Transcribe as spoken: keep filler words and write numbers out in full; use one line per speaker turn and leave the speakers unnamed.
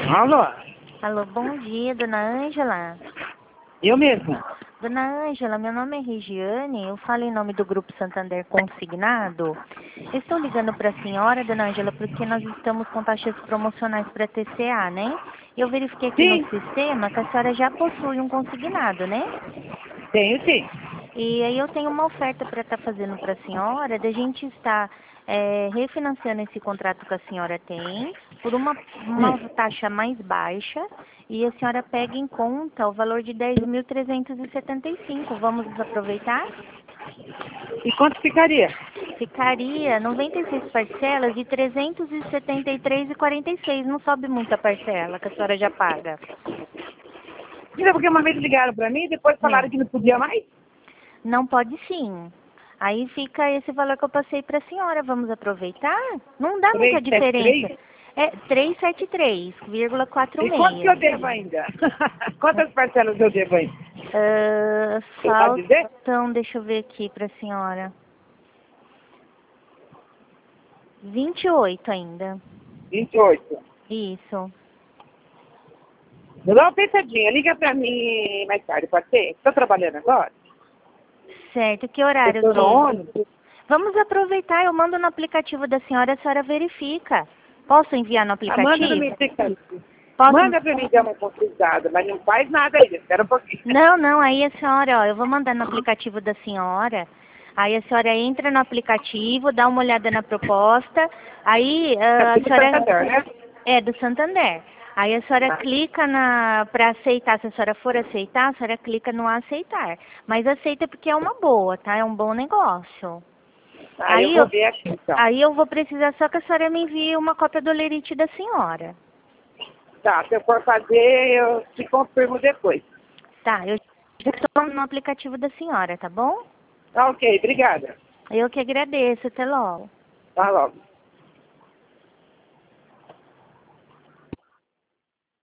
Alô?
Alô, bom dia, dona Ângela.
Eu mesmo.
Dona Ângela, meu nome é Regiane, eu falo em nome do Grupo Santander Consignado. Eu estou ligando para a senhora, dona Ângela, porque nós estamos com taxas promocionais para T C A, né? Eu verifiquei aqui no
Sim,
sistema que a senhora já possui um consignado, né?
tenho sim.
E aí eu tenho uma oferta para estar fazendo para a senhora, da gente estar é, refinanciando esse contrato que a senhora tem, por uma, uma
Hum.
taxa mais baixa, e a senhora pega em conta o valor de dez mil trezentos e setenta e cinco. Vamos aproveitar?
E quanto ficaria?
Ficaria noventa e seis parcelas de trezentos e setenta e três e quarenta e seis. Não sobe muita parcela que a senhora já paga.
Ainda porque uma vez ligaram pra mim e depois
Hum.
falaram que não podia mais.
Não pode sim. Aí fica esse valor que eu passei para a senhora. Vamos aproveitar? Não dá muita
trezentos e setenta e
diferença.
três?
É trezentos e setenta e três vírgula
E quanto que eu
quarenta e seis.
devo ainda? Quantas parcelas eu devo ainda?
Ah,
Você sabe dizer?
faltam, deixa eu ver aqui para a senhora. vinte e oito ainda.
vinte e oito.
Isso.
Dá uma pensadinha, liga pra mim mais tarde, pode ser? Estou trabalhando agora?
Certo. Que
Eu
horário
estou no
que...
ônibus.
Vamos aproveitar. Eu mando no aplicativo da senhora, a senhora verifica. Posso enviar no
Ah, manda no meu
aplicativo?
aplicativo.
Posso...
Manda pra mim dar uma consultada, mas não faz nada ainda, espera um pouquinho.
Não, não, aí a senhora, ó, eu vou mandar no aplicativo da senhora, aí a senhora entra no aplicativo, dá uma olhada na proposta, aí
É
ah, a
tudo
senhora
Santander, né?
é do Santander. Aí a senhora
Tá.
clica na para aceitar, se a senhora for aceitar, a senhora clica no aceitar. Mas aceita porque é uma boa, tá? É um bom negócio.
Aí eu
Aí
vou
eu,
ver aqui, então.
aí eu vou precisar só que a senhora me envie uma cópia do lerite da senhora.
Tá, se eu for fazer, eu te confirmo depois.
Tá, eu já estou no aplicativo da senhora, tá bom?
Tá ok, obrigada.
Eu que agradeço, até logo.
Tá logo.